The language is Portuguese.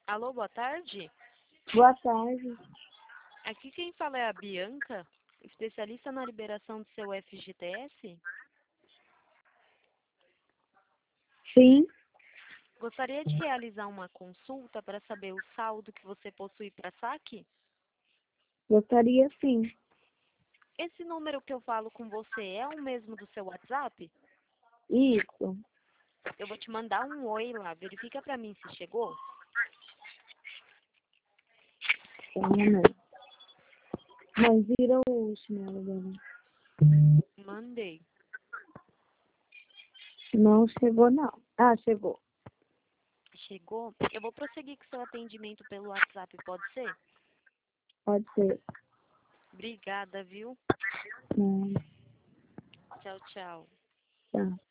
Alô, boa tarde. Boa tarde. Aqui quem fala é a Bianca, especialista na liberação do seu FGTS. Sim, Gostaria de realizar uma consulta para saber o saldo que você possui para saque? gostaria sim. Esse número que eu falo com você é o mesmo do seu WhatsApp? Isso. Eu vou te mandar um oi lá, verifica para mim se chegou. Só um momento. Mas vira o chinelo dele. Mandei. Não chegou, não. Ah, chegou. Chegou? Eu vou prosseguir com seu atendimento pelo WhatsApp, pode ser? Pode ser. Obrigada, viu? Não, Tchau, tchau. tá.